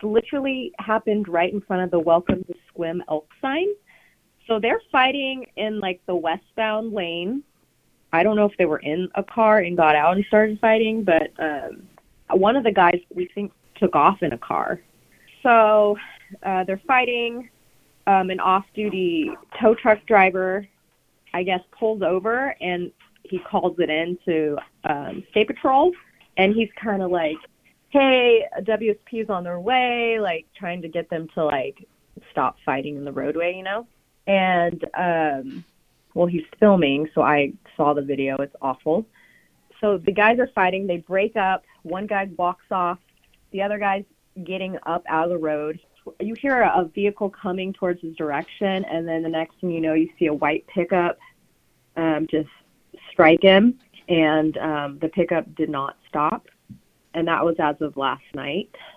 literally happened right in front of the Welcome to Sequim elk sign. So they're fighting in like the westbound lane. I don't know if they were in a car and got out and started fighting, but one of the guys we think took off in a car. So they're fighting. An off-duty tow truck driver, I guess, pulls over and he calls it in to State Patrol, and he's kind of like, hey, WSP's on their way, like trying to get them to like stop fighting in the roadway, you know? And, well, he's filming, so I saw the video. It's awful. So the guys are fighting. They break up. One guy walks off. The other guy's getting up out of the road. You hear a vehicle coming towards his direction, and then the next thing you know, you see a white pickup just strike him, and the pickup did not stop. And that was as of last night.